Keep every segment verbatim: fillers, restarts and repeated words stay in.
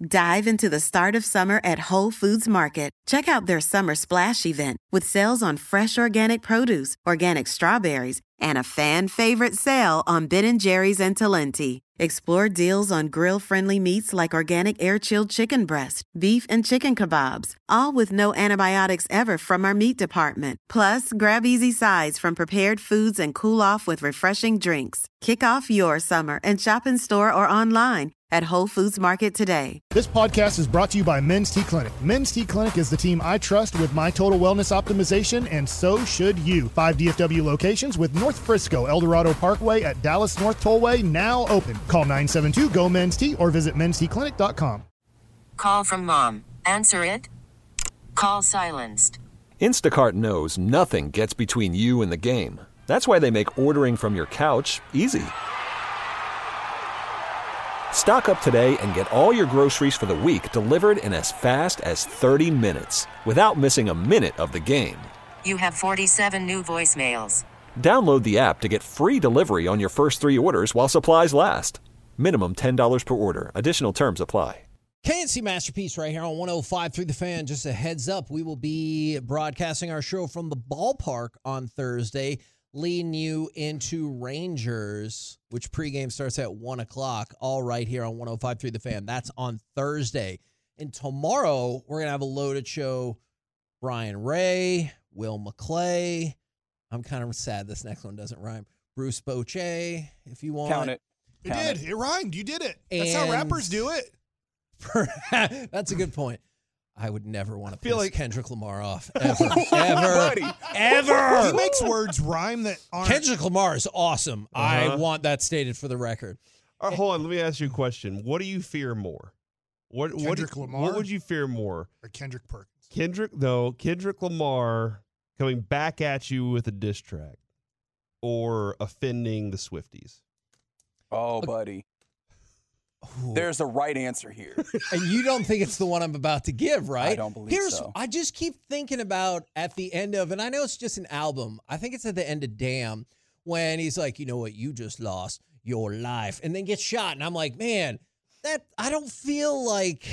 Dive into the start of summer at Whole Foods Market. Check out their Summer Splash event with sales on fresh organic produce, organic strawberries, and a fan-favorite sale on Ben and Jerry's and Talenti. Explore deals on grill-friendly meats like organic air-chilled chicken breast, beef and chicken kebabs, all with no antibiotics ever from our meat department. Plus, grab easy sides from prepared foods and cool off with refreshing drinks. Kick off your summer and shop in store or online at Whole Foods Market today. This podcast is brought to you by Men's T Clinic. Men's T Clinic is the team I trust with my total wellness optimization, and so should you. Five D F W locations with North Frisco, El Dorado Parkway at Dallas North Tollway now open. Call nine seven two, G O, M E N S T or visit mens t clinic dot com. Call from mom. Answer it. Call silenced. Instacart knows nothing gets between you and the game. That's why they make ordering from your couch easy. Stock up today and get all your groceries for the week delivered in as fast as thirty minutes without missing a minute of the game. You have forty-seven new voicemails. Download the app to get free delivery on your first three orders while supplies last. Minimum ten dollars per order. Additional terms apply. K N C Masterpiece right here on one oh five through the Fan. Just a heads up, we will be broadcasting our show from the ballpark on Thursday, leading you into Rangers, which pregame starts at one o'clock, all right here on one oh five through the Fan. That's on Thursday. And tomorrow, we're going to have a loaded show. Brian Ray, Will McClay. I'm kind of sad this next one doesn't rhyme. Bruce Bochet, if you want. Count it. It did. It. it rhymed. You did it. That's And how rappers do it. That's a good point. I would never want to piss like- Kendrick Lamar off. Ever. ever. ever. He makes words rhyme that aren't. Kendrick Lamar is awesome. I Uh-huh. want that stated for the record. All right, hold on. Let me ask you a question. What do you fear more? What Kendrick what, Lamar? What would you fear more? Or Kendrick Perkins. Kendrick, no, Kendrick Lamar coming back at you with a diss track, or offending the Swifties? Oh, buddy. There's a right answer here. And you don't think it's the one I'm about to give, right? I don't believe Here's, so. I just keep thinking about at the end of, and I know it's just an album. I think it's at the end of Damn, when he's like, you know what, you just lost your life, and then gets shot. And I'm like, man, that I don't feel like,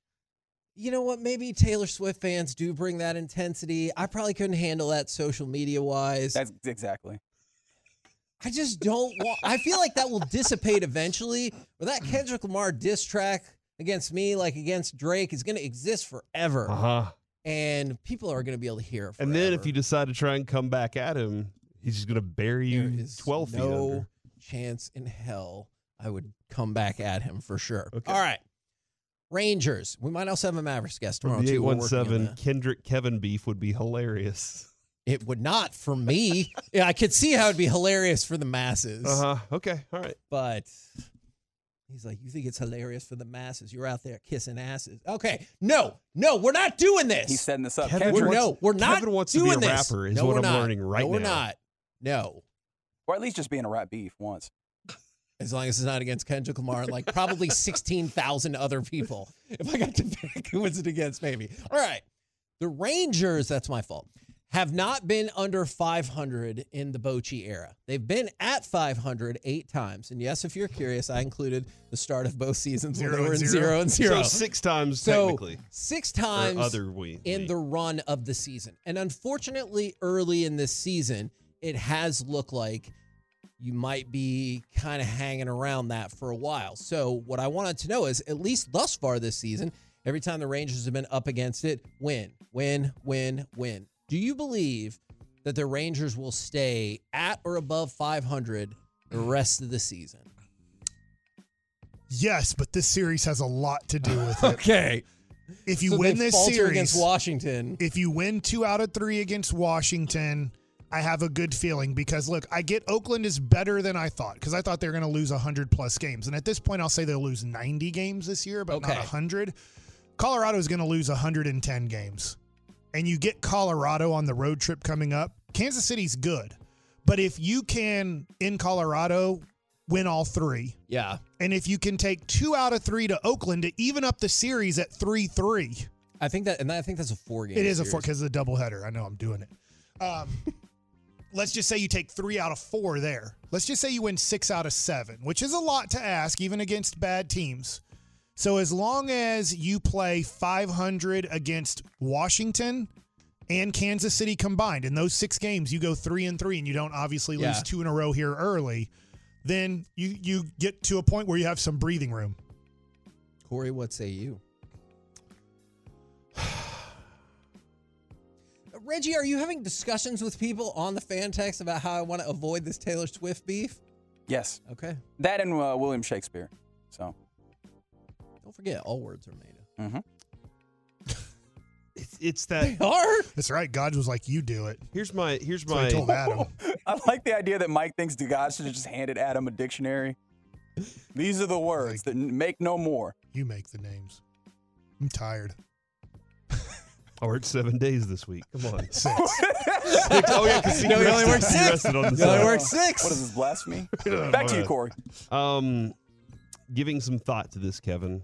you know what, maybe Taylor Swift fans do bring that intensity. I probably couldn't handle that social media wise. That's exactly. I just don't want, I feel like that will dissipate eventually. But that Kendrick Lamar diss track against me, like against Drake, is going to exist forever. Uh-huh. And people are going to be able to hear it forever. And then if you decide to try and come back at him, he's just going to bury there you is twelve feet no under. chance in hell I would come back at him for sure. Okay. All right. Rangers. We might also have a Mavericks guest tomorrow, From the too. eight We're one working on seven, that. Kendrick Kevin beef would be hilarious. It would not for me. Yeah, I could see how it'd be hilarious for the masses. Uh-huh. Okay. All right. But he's like, you think it's hilarious for the masses? You're out there kissing asses. Okay. No, no, we're not doing this. He's setting this up. Kevin Kendrick, We're, wants- no, we're not Kevin wants to doing be a this. rapper is no, what we're I'm not. learning right no, we're now. not. No. or at least just being a rap beef once. As long as it's not against Kendrick Lamar and like probably sixteen thousand other people. If I got to pick, who was it against? Maybe. All right. The Rangers, that's my fault, have not been under five hundred in the Bochy era. They've been at five hundred eight times. And yes, if you're curious, I included the start of both seasons Zero when they were and in zero. zero and zero. So six times So, technically. six Or times other we, in we. the run of the season. And unfortunately, early in this season, it has looked like you might be kind of hanging around that for a while. So what I wanted to know is, at least thus far this season, every time the Rangers have been up against it, win, win, win, win. Do you believe that the Rangers will stay at or above five hundred the rest of the season? Yes, but this series has a lot to do with it. Okay. If you So win they this falter series against Washington, if you win two out of three against Washington, I have a good feeling because, look, I get Oakland is better than I thought because I thought they were going to lose one hundred plus games. And at this point, I'll say they'll lose ninety games this year, but Okay. not one hundred. Colorado is going to lose one hundred ten games. And you get Colorado on the road trip coming up. Kansas City's good. But if you can, in Colorado, win all three, yeah. and if you can take two out of three to Oakland to even up the series at three three. I think that, and I think that's a four game. It is a series. four because it's a doubleheader. I know I'm doing it. Um, let's just say you take three out of four there. Let's just say you win six out of seven, which is a lot to ask, even against bad teams. So as long as you play five hundred against Washington and Kansas City combined, in those six games you go three and three, and you don't obviously lose Yeah. two in a row here early, then you you get to a point where you have some breathing room. Corey, what say you? Reggie, are you having discussions with people on the fan text about how I want to avoid this Taylor Swift beef? Yes. Okay. That and uh, William Shakespeare. So. Don't forget, all words are made Mm-hmm. It's, it's that. of. Are? That's right. God was like, you do it. Here's my. Here's That's what my. he told Adam. I like the idea that Mike thinks God should have just handed Adam a dictionary. These are the words that n- make no more. You make the names. I'm tired. I worked seven days this week. Come on. Six. Six. Oh yeah, because he, No, he only rested- worked he six. rested on the You only side. worked six. What is this, blasphemy? Back to you, Corey. Um, giving some thought to this, Kevin.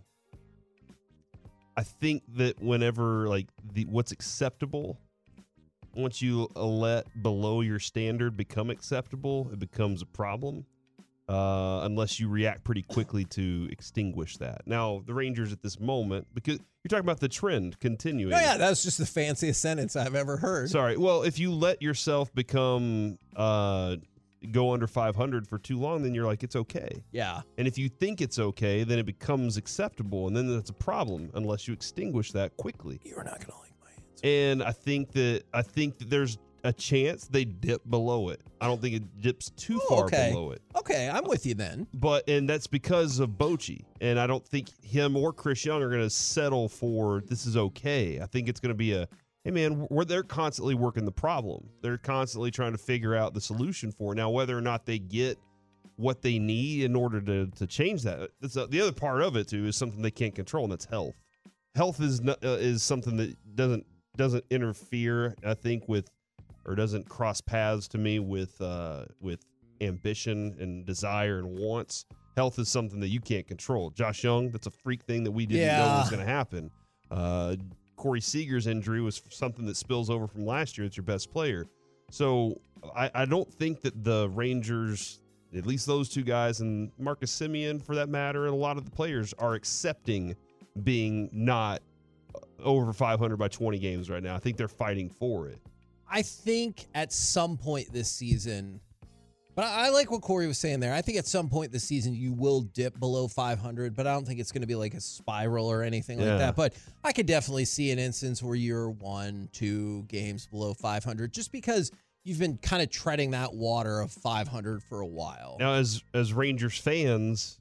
I think that whenever like the what's acceptable, once you let below your standard become acceptable, it becomes a problem. Uh, unless you react pretty quickly to extinguish that. Now, the Rangers at this moment, because you're talking about the trend continuing. Oh, yeah, that's just the fanciest sentence I've ever heard. Sorry. Well, if you let yourself become uh, go under five hundred for too long, then you're like, it's okay. Yeah. And if you think it's okay, then it becomes acceptable, and then that's a problem unless you extinguish that quickly. You're not going to like my answer. And I think that I think that there's a chance they dip below it. I don't think it dips too Oh, far okay. below it. Okay, I'm with you then. But and that's because of Bochy, and I don't think him or Chris Young are going to settle for this is okay. I think it's going to be a hey man, we're, they're constantly working the problem. They're constantly trying to figure out the solution for it. Now whether or not they get what they need in order to to change that, that's a, the other part of it too is something they can't control, and that's health. Health is not, uh, is something that doesn't doesn't interfere, I think, with or doesn't cross paths to me with uh, with ambition and desire and wants. Health is something that you can't control. Josh Young, that's a freak thing that we didn't Yeah. know was going to happen. Uh, Corey Seager's injury was something that spills over from last year. It's your best player. So I, I don't think that the Rangers, at least those two guys, and Marcus Semien for that matter, and a lot of the players are accepting being not over five hundred by twenty games right now. I think they're fighting for it. I think at some point this season, but I I like what Corey was saying there. I think at some point this season you will dip below five hundred, but I don't think it's going to be like a spiral or anything Yeah. like that. But I could definitely see an instance where you're one, two games below five hundred just because you've been kind of treading that water of five hundred for a while. Now, as as Rangers fans,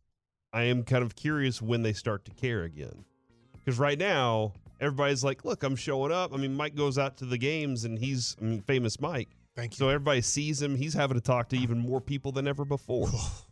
I am kind of curious when they start to care again. Because right now, everybody's like, look, I'm showing up. I mean, Mike goes out to the games, and he's, I mean, famous Mike. Thank you. So everybody sees him. He's having to talk to even more people than ever before.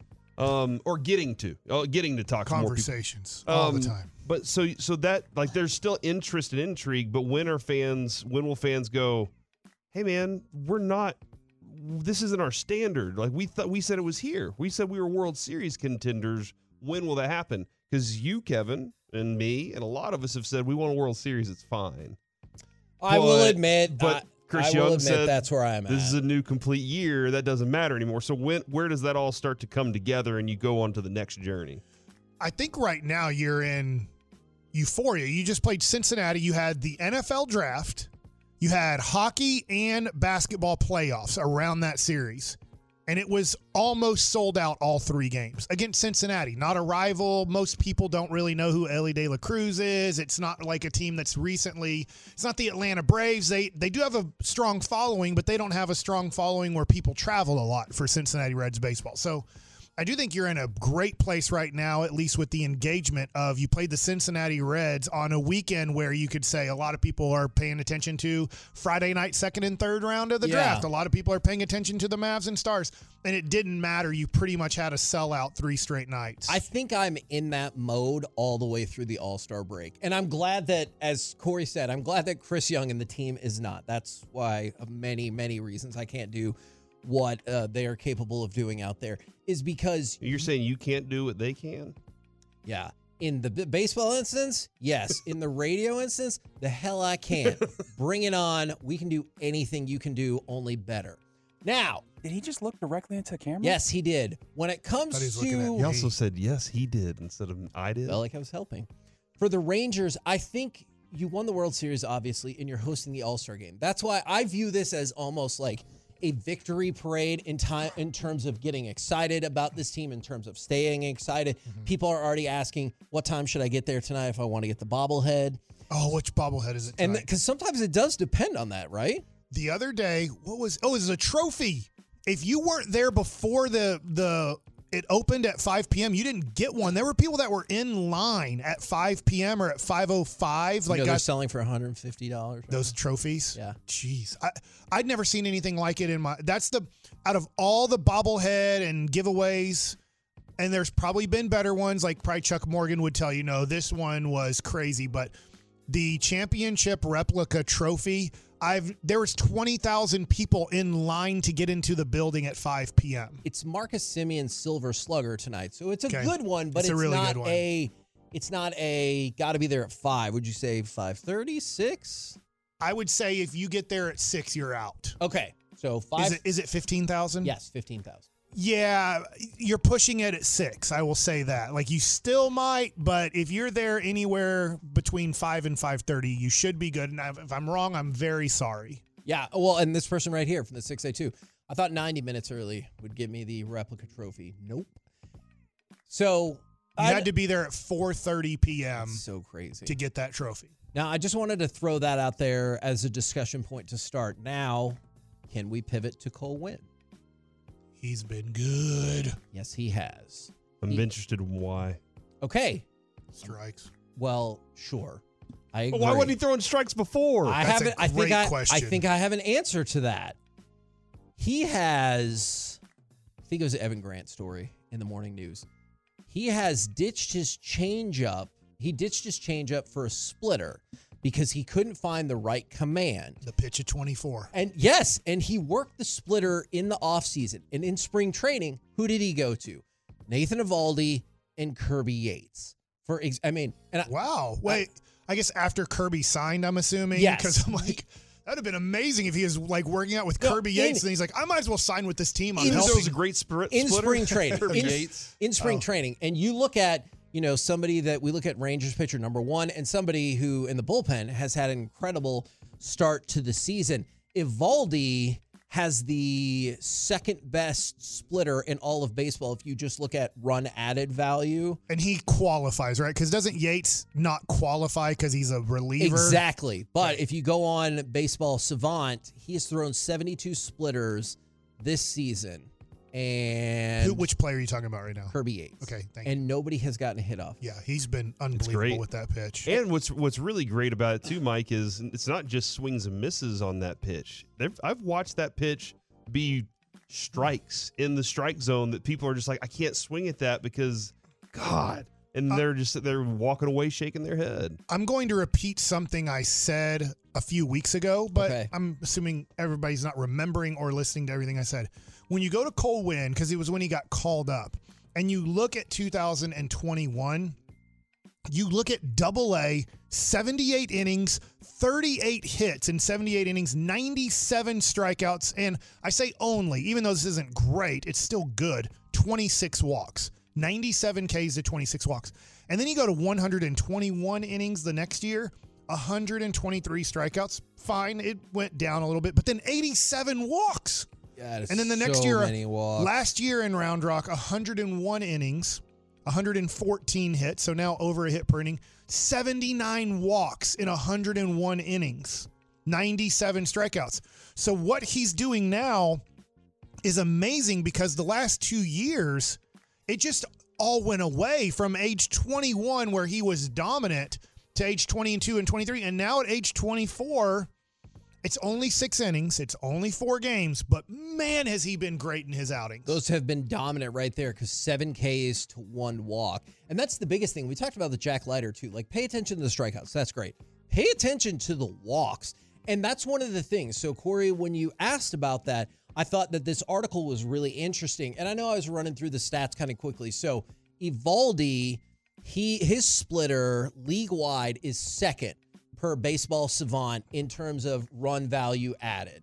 um, or getting to. Uh, getting to talk to more people. Conversations all the Um, time. But so so that, like, there's still interest and intrigue, but when are fans, when will fans go, hey, man, we're not, this isn't our standard. Like, we thought, we said it was here. We said we were World Series contenders. When will that happen? Because you, Kevin, and me, and a lot of us have said we want a World Series. It's fine. I will But- admit, but I, Chris I will Young admit said that's where I'm This at. is a new complete year. That doesn't matter anymore. So when, where does that all start to come together and you go on to the next journey? I think right now you're in euphoria. You just played Cincinnati. You had the N F L draft. You had hockey and basketball playoffs around that series. And it was almost sold out all three games against Cincinnati. Not a rival. Most people don't really know who Ellie De La Cruz is. It's not like a team that's recently – it's not the Atlanta Braves. They they do have a strong following, but they don't have a strong following where people travel a lot for Cincinnati Reds baseball. So I do think you're in a great place right now, at least with the engagement of you played the Cincinnati Reds on a weekend where you could say a lot of people are paying attention to Friday night, second and third round of the Yeah. draft. A lot of people are paying attention to the Mavs and Stars, and it didn't matter. You pretty much had a sellout three straight nights. I think I'm in that mode all the way through the All-Star break. And I'm glad that, as Corey said, I'm glad that Chris Young and the team is not. That's why, of many, many reasons, I can't do what uh, they are capable of doing out there, is because, You're saying you can't do what they can? yeah, in the b- baseball instance, yes. In the radio instance, the hell I can't. Bring it on. We can do anything you can do, only better. Now, Did he just look directly into the camera? Yes, he did. When it comes Thought he was looking at to, me. He also said, yes, he did, instead of I did. felt like I was helping. For the Rangers, I think you won the World Series, obviously, and you're hosting the All-Star game. That's why I view this as almost like a victory parade in time in terms of getting excited about this team, in terms of staying excited. Mm-hmm. People are already asking, what time should I get there tonight if I want to get the bobblehead? Oh, which bobblehead is it tonight? And because sometimes it does depend on that, right? The other day, what was, oh, it was a trophy. If you weren't there before the the it opened at five p.m., you didn't get one. There were people that were in line at five p.m. or at five oh five. You like know, they're got selling for one hundred fifty dollars. Right those now. trophies. Yeah. Jeez. I, I'd never seen anything like it in my, that's the, out of all the bobblehead and giveaways, and there's probably been better ones, like probably Chuck Morgan would tell you, no, this one was crazy, but the championship replica trophy, I've there was twenty thousand people in line to get into the building at five p.m. It's Marcus Simeon's Silver Slugger tonight, so it's a Okay. good one, but It's it's, a really not good one. a. It's not a. Got to be there at five. Would you say five thirty, six? I would say if you get there at six, you're out. Okay, so five. Is it is it fifteen thousand? Yes, fifteen thousand. Yeah, you're pushing it at six. I will say that. Like, you still might, but if you're there anywhere between five and five thirty, you should be good. And if I'm wrong, I'm very sorry. Yeah, well, and this person right here from the six A two, I thought ninety minutes early would give me the replica trophy. Nope. So You I had to be there at four thirty p.m. so crazy to get that trophy. Now, I just wanted to throw that out there as a discussion point to start. Now, can we pivot to Cole Winn? He's been good. Yes, he has. I'm He- interested in why. Okay. Strikes. Well, sure. I agree. Well, why wasn't he throwing strikes before? I That's a haven't. I think great I, I question. think I have an answer to that. He has. I think it was an Evan Grant story in the morning news. He has ditched his changeup. He ditched his changeup for a splitter because he couldn't find the right command. The pitch at twenty-four. And yes, and he worked the splitter in the offseason. And in spring training, who did he go to? Nathan Eovaldi and Kirby Yates. For ex- I mean, and I, Wow. Wait, I, I guess after Kirby signed, I'm assuming. Yes. Because I'm like, that'd have been amazing if he was like working out with No, Kirby in- Yates, and he's like, I might as well sign with this team. I'm in- Even though it helping. was a great spirit in splitter? spring training. Kirby in, Yates. in spring Oh. training. And you look at, you know, somebody that we look at Rangers pitcher number one and somebody who in the bullpen has had an incredible start to the season. Eovaldi has the second best splitter in all of baseball if you just look at run added value. And he qualifies, right? Because doesn't Yates not qualify because he's a reliever? Exactly. But if you go on Baseball Savant, he has thrown seventy-two splitters this season. And Who, which player are you talking about right now? Kirby Yates. Okay, thank you. And nobody has gotten a hit off. Yeah, he's been unbelievable great. with that pitch. And what's what's really great about it too, Mike, is it's not just swings and misses on that pitch. They've, I've watched that pitch be strikes in the strike zone that people are just like, I can't swing at that because, God, and Uh, they're just they're walking away shaking their head. I'm going to repeat something I said a few weeks ago, but Okay. I'm assuming everybody's not remembering or listening to everything I said. When you go to Cole Winn, because it was when he got called up, and you look at two thousand twenty-one, you look at Double A, seventy-eight innings, thirty-eight hits in seventy-eight innings, ninety-seven strikeouts, and I say only, even though this isn't great, it's still good, twenty-six walks. ninety-seven Ks to twenty-six walks. And then you go to one hundred twenty-one innings the next year, one hundred twenty-three strikeouts. Fine, it went down a little bit, but then eighty-seven walks. Yeah, And then the next so year, many walks. last year in Round Rock, one hundred one innings, one hundred fourteen hits, so now over a hit per inning, seventy-nine walks in one hundred one innings, ninety-seven strikeouts. So what he's doing now is amazing because the last two years, it just all went away from age twenty-one where he was dominant to age twenty-two and twenty-three. And now at age twenty-four, it's only six innings. It's only four games, but man, has he been great in his outings. Those have been dominant right there because seven Ks to one walk. And that's the biggest thing. We talked about the Jack Leiter too. Like, pay attention to the strikeouts. That's great. Pay attention to the walks. And that's one of the things. So, Corey, when you asked about that, I thought that this article was really interesting. And I know I was running through the stats kind of quickly. So, Eovaldi, he his splitter league-wide is second per Baseball Savant in terms of run value added.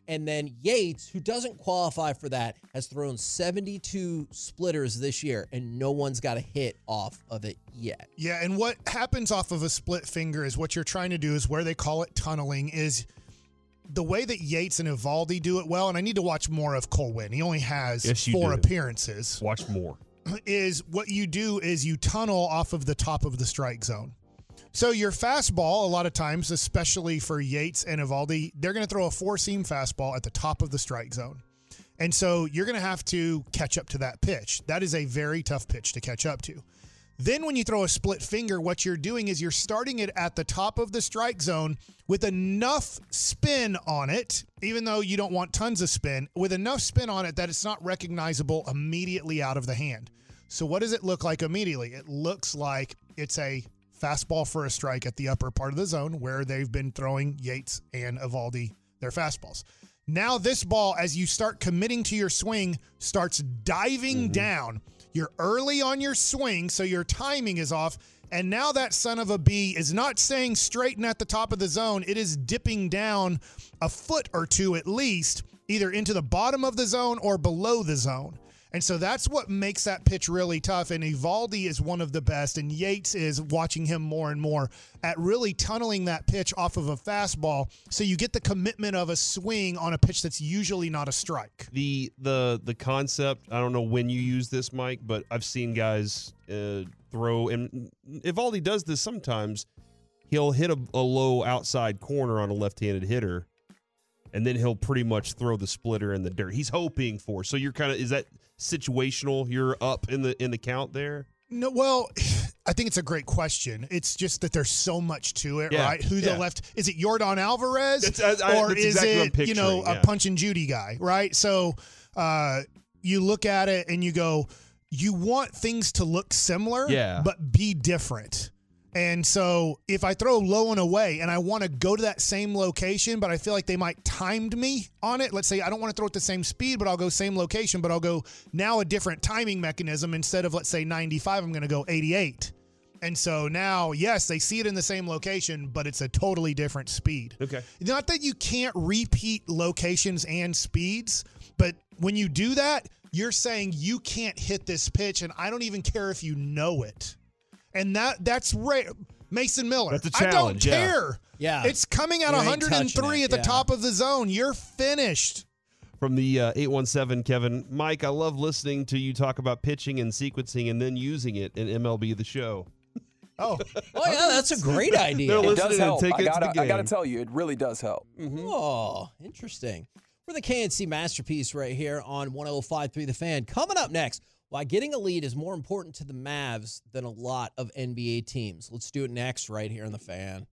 And then Yates, who doesn't qualify for that, has thrown seventy-two splitters this year, and no one's got a hit off of it yet. Yeah, and what happens off of a split finger is what you're trying to do is where they call it tunneling is the way that Yates and Eovaldi do it well, and I need to watch more of Cole Winn. He only has yes, four do. appearances. Watch more. Is what you do is you tunnel off of the top of the strike zone. So your fastball, a lot of times, especially for Yates and Eovaldi, they're going to throw a four-seam fastball at the top of the strike zone. And so you're going to have to catch up to that pitch. That is a very tough pitch to catch up to. Then when you throw a split finger, what you're doing is you're starting it at the top of the strike zone with enough spin on it, even though you don't want tons of spin, with enough spin on it that it's not recognizable immediately out of the hand. So what does it look like immediately? It looks like it's a fastball for a strike at the upper part of the zone where they've been throwing Yates and Eovaldi their fastballs. Now this ball, as you start committing to your swing, starts diving mm-hmm. down. You're early on your swing, so your timing is off. And now that son of a bee is not staying straight and at the top of the zone. It is dipping down a foot or two at least, either into the bottom of the zone or below the zone. And so that's what makes that pitch really tough. And Eovaldi is one of the best, and Yates is watching him more and more at really tunneling that pitch off of a fastball so you get the commitment of a swing on a pitch that's usually not a strike. The the the concept, I don't know when you use this, Mike, but I've seen guys uh, throw, and Eovaldi does this sometimes. He'll hit a, a low outside corner on a left-handed hitter, and then he'll pretty much throw the splitter in the dirt. He's hoping for. So you're kind of, is that situational? You're up in the in the count there? No, well, I think it's a great question. It's just that there's so much to it, yeah, right? Who yeah. the left is it? Jordan Alvarez, that's, I, I, or that's is exactly it you know yeah. a Punch and Judy guy, right? So uh, you look at it and you go, you want things to look similar, yeah. but be different. And so if I throw low and away and I want to go to that same location, but I feel like they might timed me on it. Let's say I don't want to throw at the same speed, but I'll go same location, but I'll go now a different timing mechanism. Instead of, let's say, ninety-five, I'm going to go eighty-eight. And so now, yes, they see it in the same location, but it's a totally different speed. Okay. Not that you can't repeat locations and speeds, but when you do that, you're saying you can't hit this pitch, and I don't even care if you know it. And that that's rare. Mason Miller. That's a challenge. I don't care. Yeah. It's coming at You one ain't hundred three touching it, at the yeah. top of the zone. You're finished. From the uh, eight one seven, Kevin. Mike, I love listening to you talk about pitching and sequencing and then using it in M L B The Show. Oh. Oh, yeah, that's a great idea. They're It listening does help. and I taking it to gotta, the I gotta game. tell you, it really does help. Mm-hmm. Oh, interesting. We're the K N C Masterpiece right here on one oh five point three The Fan. Coming up next, why getting a lead is more important to the Mavs than a lot of N B A teams. Let's do it next right here on The Fan.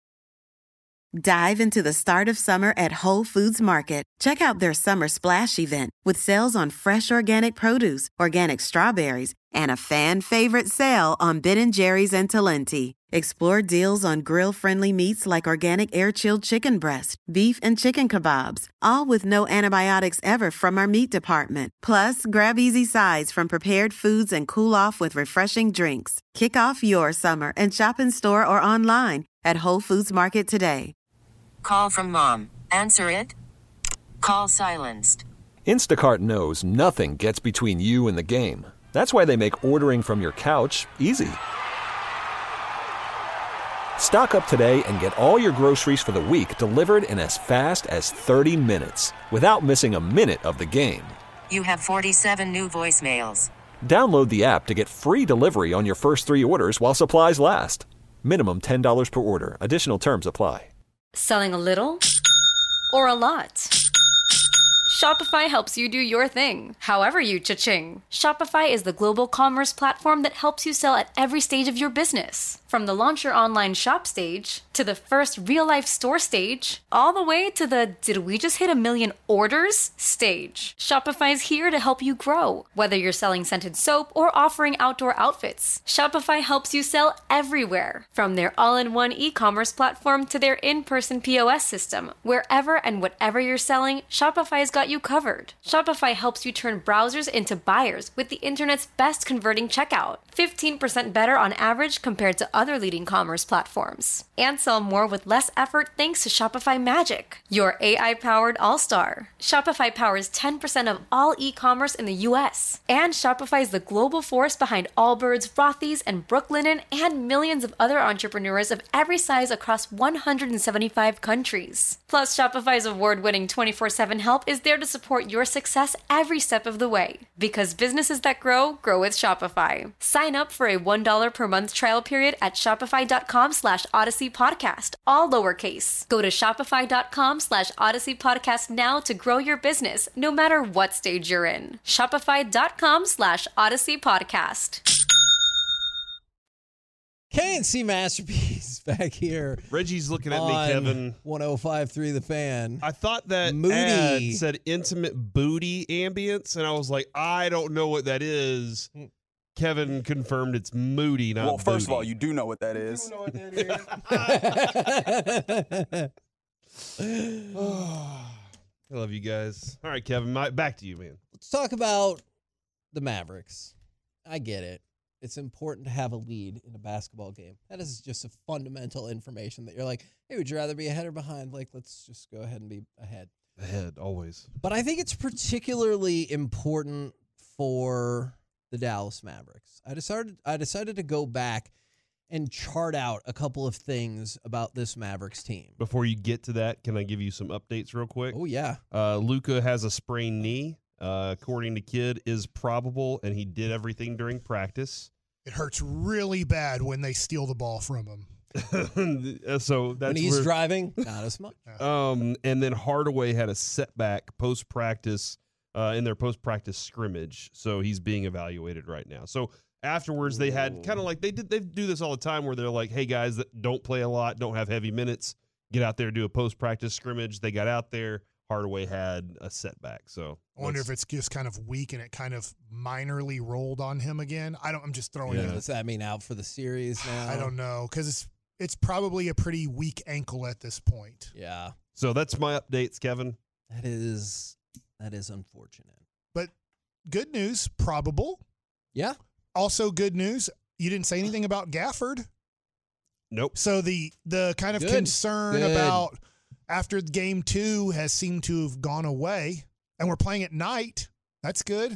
Dive into the start of summer at Whole Foods Market. Check out their summer splash event with sales on fresh organic produce, organic strawberries, and a fan favorite sale on Ben and Jerry's and Talenti. Explore deals on grill-friendly meats like organic air-chilled chicken breast, beef and chicken kebabs, all with no antibiotics ever from our meat department. Plus, grab easy sides from prepared foods and cool off with refreshing drinks. Kick off your summer and shop in store or online at Whole Foods Market today. Call from mom. Answer it. Call silenced. Instacart knows nothing gets between you and the game. That's why they make ordering from your couch easy. Stock up today and get all your groceries for the week delivered in as fast as thirty minutes without missing a minute of the game. You have forty-seven new voicemails. Download the app to get free delivery on your first three orders while supplies last. Minimum ten dollars per order. Additional terms apply. Selling a little or a lot? Shopify helps you do your thing, however you cha-ching. Shopify is the global commerce platform that helps you sell at every stage of your business. From the launch your online shop stage, to the first real-life store stage, all the way to the did we just hit a million orders stage. Shopify's here to help you grow. Whether you're selling scented soap or offering outdoor outfits, Shopify helps you sell everywhere. From their all-in-one e-commerce platform to their in-person P O S system, wherever and whatever you're selling, Shopify's got you covered. Shopify helps you turn browsers into buyers with the internet's best converting checkout. fifteen percent better on average compared to other leading commerce platforms. And sell more with less effort thanks to Shopify Magic, your A I-powered all-star. Shopify powers ten percent of all e-commerce in the U S. And Shopify is the global force behind Allbirds, Rothy's, and Brooklinen, and millions of other entrepreneurs of every size across one hundred seventy-five countries. Plus, Shopify's award-winning twenty-four seven help is there to support your success every step of the way. Because businesses that grow, grow with Shopify. Sign up for a one dollar per month trial period at shopify.com slash Odyssey Podcast, all lowercase. Go to shopify.com slash Odyssey Podcast now to grow your business, no matter what stage you're in. Shopify.com slash Odyssey Podcast. K and C Masterpiece back here. Reggie's looking at me, Kevin. one oh five point three The Fan. I thought that Moody ad said intimate booty ambience, and I was like, I don't know what that is. Kevin confirmed it's Moody, not Well, first booty. of all, you do know what that is. You know what that is. I love you guys. All right, Kevin, my, back to you, man. Let's talk about the Mavericks. I get it. It's important to have a lead in a basketball game. That is just a fundamental information that you're like, hey, would you rather be ahead or behind? Like, let's just go ahead and be ahead. Ahead, always. But I think it's particularly important for the Dallas Mavericks. I decided I decided to go back and chart out a couple of things about this Mavericks team. Before you get to that, can I give you some updates real quick? Oh, yeah. Uh, Luka has a sprained knee. Uh, according to Kidd, is probable, and he did everything during practice. It hurts really bad when they steal the ball from him. so that's when he's where, driving, not as much. Um, and then Hardaway had a setback post practice uh, in their post practice scrimmage, so he's being evaluated right now. So afterwards, they had kind of like they did. They do this all the time, where they're like, "Hey guys, that don't play a lot, don't have heavy minutes, get out there, do a post practice scrimmage." They got out there. Hardaway had a setback, so I wonder if it's just kind of weak and it kind of minorly rolled on him again. I don't. I'm just throwing Yeah. it. Does that mean out for the series now? I don't know because it's it's probably a pretty weak ankle at this point. Yeah, So that's my updates, Kevin. that is that is unfortunate. But good news, probable. Yeah. Also good news. You didn't say anything about Gafford. Nope. So the the kind of Good. concern Good. about after game two has seemed to have gone away, and we're playing at night. That's good.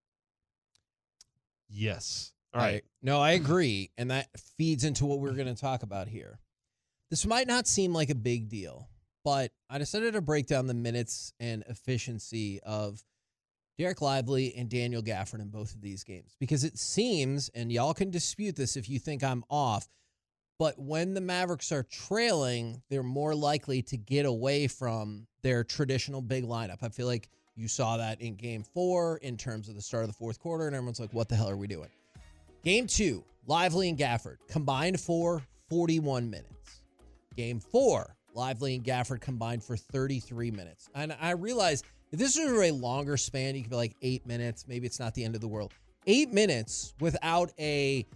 Yes. All right. I- no, I agree. And that feeds into what we're going to talk about here. This might not seem like a big deal, but I decided to break down the minutes and efficiency of Derek Lively and Daniel Gafford in both of these games because it seems, and y'all can dispute this if you think I'm off, but when the Mavericks are trailing, they're more likely to get away from their traditional big lineup. I feel like you saw that in game four in terms of the start of the fourth quarter, and everyone's like, what the hell are we doing? Game two, Lively and Gafford combined for forty-one minutes. Game four, Lively and Gafford combined for thirty-three minutes. And I realize if this was a longer span, you could be like eight minutes. Maybe it's not the end of the world. Eight minutes without a,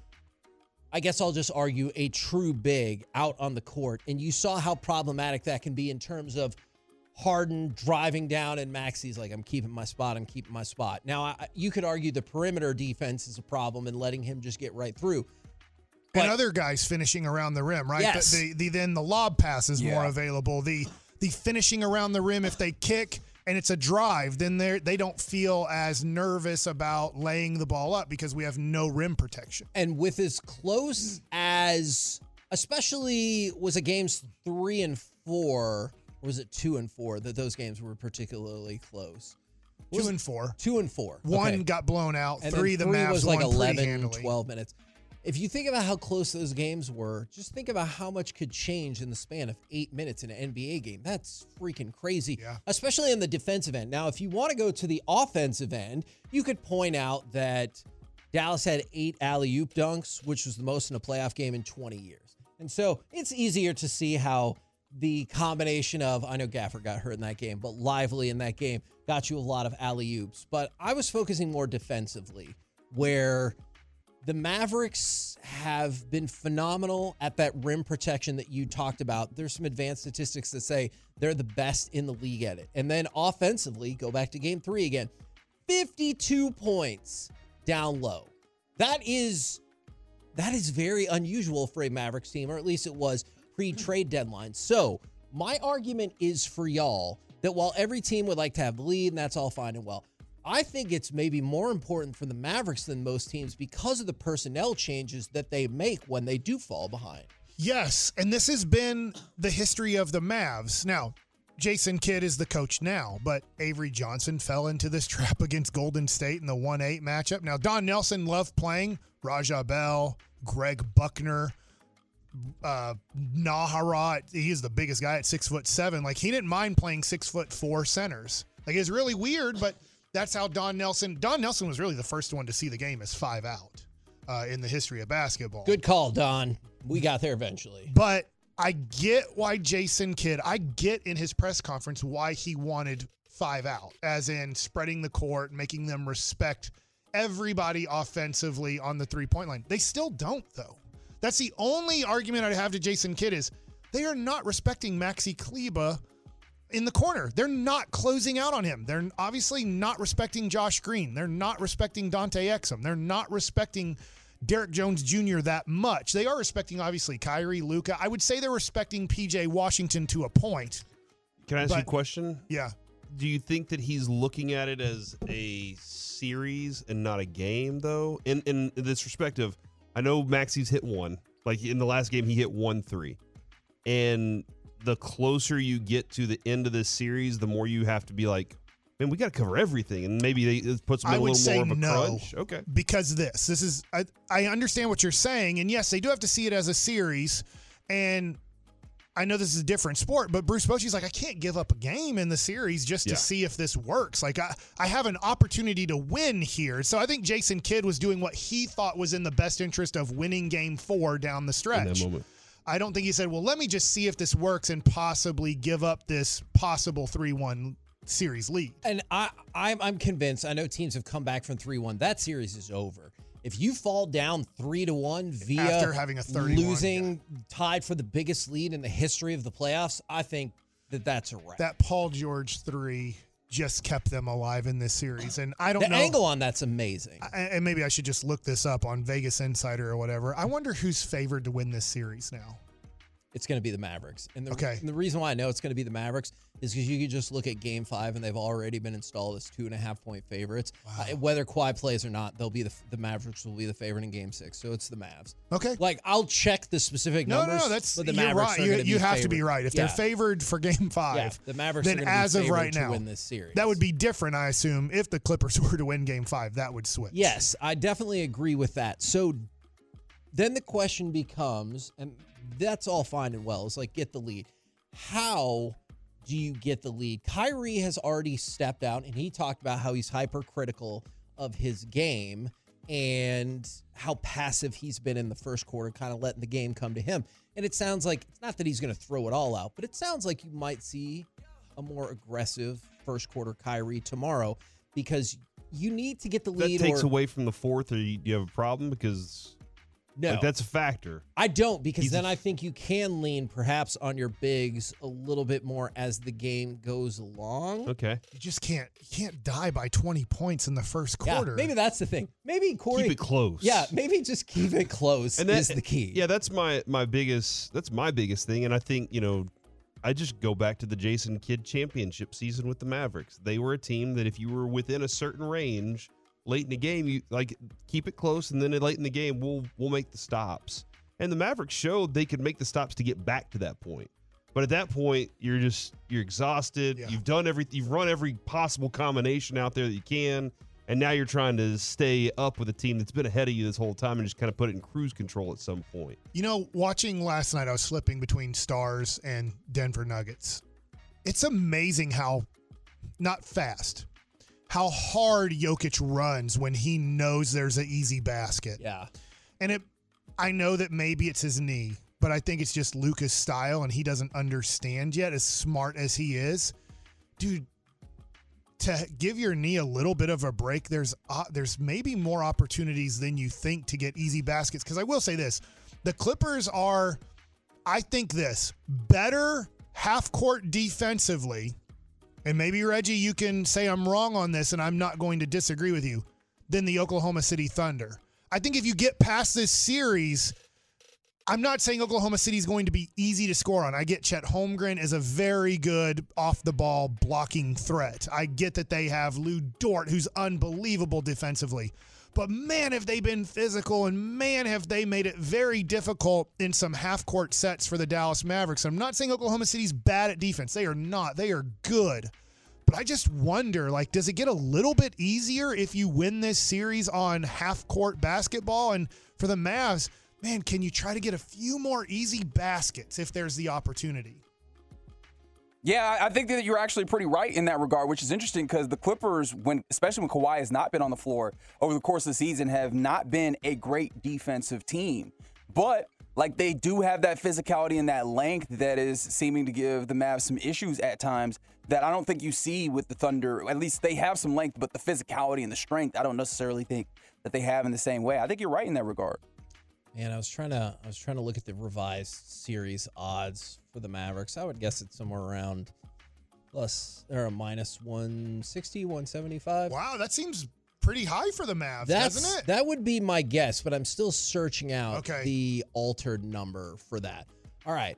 I guess I'll just argue, a true big out on the court. And you saw how problematic that can be in terms of Harden driving down and Maxi's like, I'm keeping my spot, I'm keeping my spot. Now, I, you could argue the perimeter defense is a problem and letting him just get right through. But, and other guys finishing around the rim, right? Yes. The, the, the, then the lob pass is Yeah. more available. The the finishing around the rim, if they kick and it's a drive, then they they don't feel as nervous about laying the ball up because we have no rim protection. and with as close as, especially was it games three and four, or was it two and four that those games were particularly close? Two and four. Two and four. One Okay. got blown out. And three, then the three Mavs was like won pretty eleven, handily. twelve minutes. If you think about how close those games were, just think about how much could change in the span of eight minutes in an N B A game. That's freaking crazy, Yeah. especially on the defensive end. Now, if you want to go to the offensive end, you could point out that Dallas had eight alley-oop dunks, which was the most in a playoff game in twenty years. And so it's easier to see how the combination of, I know Gafford got hurt in that game, but Lively in that game got you a lot of alley-oops. But I was focusing more defensively, where the Mavericks have been phenomenal at that rim protection that you talked about. There's some advanced statistics that say they're the best in the league at it. And then offensively, go back to game three again, fifty-two points down low. That is that is very unusual for a Mavericks team, or at least it was pre-trade deadline. So my argument is for y'all that while every team would like to have the lead, and that's all fine and well, I think it's maybe more important for the Mavericks than most teams because of the personnel changes that they make when they do fall behind. Yes, and this has been the history of the Mavs. Now, Jason Kidd is the coach now, but Avery Johnson fell into this trap against Golden State in the one eight matchup. Now, Don Nelson loved playing Raja Bell, Greg Buckner, uh, Naharat. He is the biggest guy at six foot seven. Like, he didn't mind playing six foot four centers. Like, it's really weird, but that's how Don Nelson. Don Nelson was really the first one to see the game as five out uh, in the history of basketball. Good call, Don. We got there eventually. But I get why Jason Kidd, I get in his press conference why he wanted five out, as in spreading the court, making them respect everybody offensively on the three-point line. They still don't, though. That's the only argument I have to Jason Kidd is they are not respecting Maxi Kleber in the corner. They're not closing out on him. They're obviously not respecting Josh Green. They're not respecting Dante Exum. They're not respecting Derek Jones Junior that much. They are respecting, obviously, Kyrie, Luka. I would say they're respecting P J Washington to a point. Can I ask but, you a question? Yeah. Do you think that he's looking at it as a series and not a game, though? In in this perspective, I know Maxi's hit one. Like, in the last game, he hit one three. And the closer you get to the end of this series, the more you have to be like, man, we got to cover everything, and maybe they, it puts them in a little more of a no, crunch. Okay, because this, this is I, I understand what you're saying, and yes, they do have to see it as a series. And I know this is a different sport, but Bruce Bochy's like, I can't give up a game in the series just to Yeah. see if this works. Like, I, I have an opportunity to win here. So I think Jason Kidd was doing what he thought was in the best interest of winning Game Four down the stretch. in that moment. I don't think he said, well, let me just see if this works and possibly give up this possible three one series lead. And I, I'm, I'm convinced, I know teams have come back from three one. That series is over. If you fall down three to one via After having a thirty-one, losing tied for the biggest lead in the history of the playoffs, I think that that's a wrap. That Paul George three just kept them alive in this series. And I don't the know. The angle on that's amazing. I, and maybe I should just look this up on Vegas Insider or whatever. I wonder who's favored to win this series now. It's going to be the Mavericks. And the, Okay. and the reason why I know it's going to be the Mavericks is because you could just look at Game Five, and they've already been installed as two and a half point favorites. Wow. Uh, whether Kawhi plays or not, they'll be the the Mavericks will be the favorite in Game Six. So it's the Mavs. Okay. Like, I'll check the specific No, numbers. no, no. That's but the you're Mavericks right. are You, gonna be you have favored. to be right. If Yeah. they're favored for Game Five, yeah, the Mavericks then are gonna be as of favored right to now, win this series. that would be different, I assume, if the Clippers were to win Game Five. That would switch. Yes, I definitely agree with that. So then the question becomes, and that's all fine and well, it's like, get the lead. How do you get the lead? Kyrie has already stepped out, and he talked about how he's hypercritical of his game and how passive he's been in the first quarter, kind of letting the game come to him. And it sounds like, it's not that he's going to throw it all out, but it sounds like you might see a more aggressive first quarter Kyrie tomorrow, because you need to get the That lead. takes or, away from the fourth, or you, do you have a problem? Because no, like, that's a factor. I don't, because He's then a- I think you can lean perhaps on your bigs a little bit more as the game goes along. Okay. You just can't you can't die by twenty points in the first quarter. Yeah, maybe that's the thing. Maybe Corey. Keep it close. Yeah, maybe just keep it close And that, is the key. Yeah, that's my my biggest that's my biggest thing. And I think, you know, I just go back to the Jason Kidd championship season with the Mavericks. They were a team that if you were within a certain range late in the game, you like keep it close, and then late in the game we'll we'll make the stops. And the Mavericks showed they could make the stops to get back to that point. But at that point, you're just you're exhausted. Yeah. You've done every you've run every possible combination out there that you can, and now you're trying to stay up with a team that's been ahead of you this whole time and just kind of put it in cruise control at some point. You know, watching last night, I was flipping between Stars and Denver Nuggets. It's amazing how, not fast, how hard Jokic runs when he knows there's an easy basket. Yeah. And it, I know that maybe it's his knee, but I think it's just Luka's style, and he doesn't understand yet, as smart as he is. Dude, to give your knee a little bit of a break, there's uh, there's maybe more opportunities than you think to get easy baskets. Because I will say this, the Clippers are, I think this, better half-court defensively, and maybe, Reggie, you can say I'm wrong on this, and I'm not going to disagree with you, than the Oklahoma City Thunder. I think if you get past this series, I'm not saying Oklahoma City is going to be easy to score on. I get Chet Holmgren is a very good off-the-ball blocking threat. I get that they have Lou Dort, who's unbelievable defensively. But, man, have they been physical, and, man, have they made it very difficult in some half-court sets for the Dallas Mavericks. I'm not saying Oklahoma City's bad at defense. They are not. They are good. But I just wonder, like, does it get a little bit easier if you win this series on half-court basketball? And for the Mavs, man, can you try to get a few more easy baskets if there's the opportunity? Yeah, I think that you're actually pretty right in that regard, which is interesting because the Clippers, when especially when Kawhi has not been on the floor over the course of the season, have not been a great defensive team. But, like, they do have that physicality and that length that is seeming to give the Mavs some issues at times that I don't think you see with the Thunder. At least they have some length, but the physicality and the strength, I don't necessarily think that they have in the same way. I think you're right in that regard. Man, I was trying to I was trying to look at the revised series odds for the Mavericks. I would guess it's somewhere around plus or a minus one sixty, one seventy-five. Wow, that seems pretty high for the Mavs, That's, doesn't it? That would be my guess, but I'm still searching out okay. the altered number for that. All right,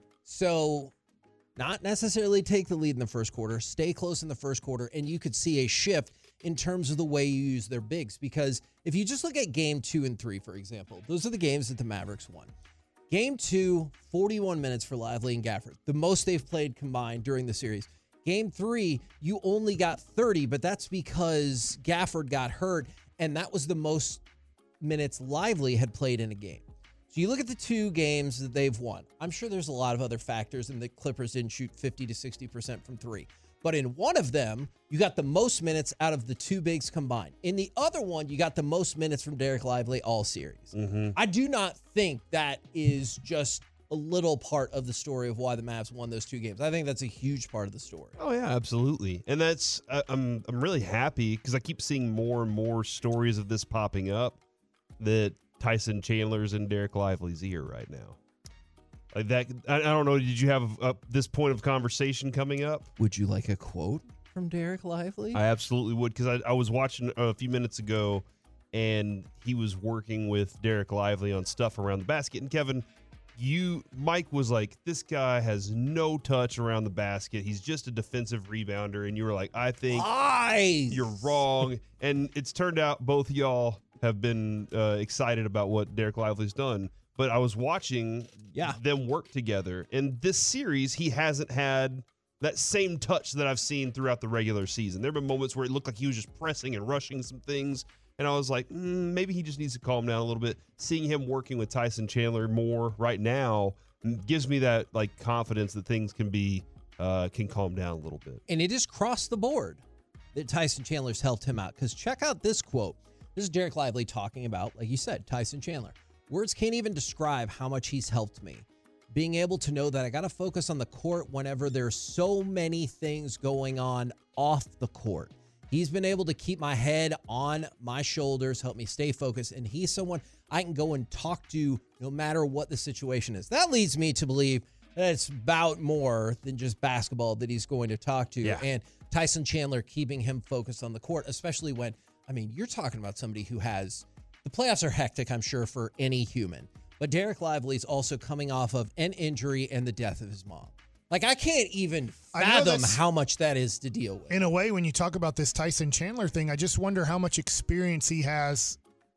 so not necessarily take the lead in the first quarter, stay close in the first quarter, and you could see a shift in terms of the way you use their bigs. Because if you just look at game two and three, for example, those are the games that the Mavericks won. Game two, forty-one minutes for Lively and Gafford, the most they've played combined during the series. Game three, you only got thirty, but that's because Gafford got hurt, and that was the most minutes Lively had played in a game. So you look at the two games that they've won. I'm sure there's a lot of other factors, and the Clippers didn't shoot fifty to sixty percent from three. But in one of them, you got the most minutes out of the two bigs combined. In the other one, you got the most minutes from Derek Lively all series. Mm-hmm. I do not think that is just a little part of the story of why the Mavs won those two games. I think that's a huge part of the story. Oh, yeah, absolutely. And that's uh, I'm I'm really happy because I keep seeing more and more stories of this popping up that Tyson Chandler's in Derek Lively's ear right now. Like that, I, I don't know. Did you have uh, this point of conversation coming up? Would you like a quote from Derek Lively? I absolutely would, because I, I was watching a few minutes ago, and he was working with Derek Lively on stuff around the basket. And Kevin, you, Mike was like, this guy has no touch around the basket. He's just a defensive rebounder. And you were like, I think Lies. You're wrong. And it's turned out both of y'all have been uh, excited about what Derek Lively's done. But I was watching yeah. them work together. And this series, he hasn't had that same touch that I've seen throughout the regular season. There have been moments where it looked like he was just pressing and rushing some things. And I was like, mm, maybe he just needs to calm down a little bit. Seeing him working with Tyson Chandler more right now gives me that like confidence that things can be uh, can calm down a little bit. And it is across the board that Tyson Chandler's helped him out. Because check out this quote. This is Derek Lively talking about, like you said, Tyson Chandler. Words can't even describe how much he's helped me. Being able to know that I got to focus on the court whenever there's so many things going on off the court. He's been able to keep my head on my shoulders, help me stay focused, and he's someone I can go and talk to no matter what the situation is. That leads me to believe that it's about more than just basketball that he's going to talk to. Yeah. And Tyson Chandler keeping him focused on the court, especially when, I mean, you're talking about somebody who has, the playoffs are hectic, I'm sure, for any human. But Derek Lively's also coming off of an injury and the death of his mom. Like, I can't even fathom how much that is to deal with. In a way, when you talk about this Tyson Chandler thing, I just wonder how much experience he has.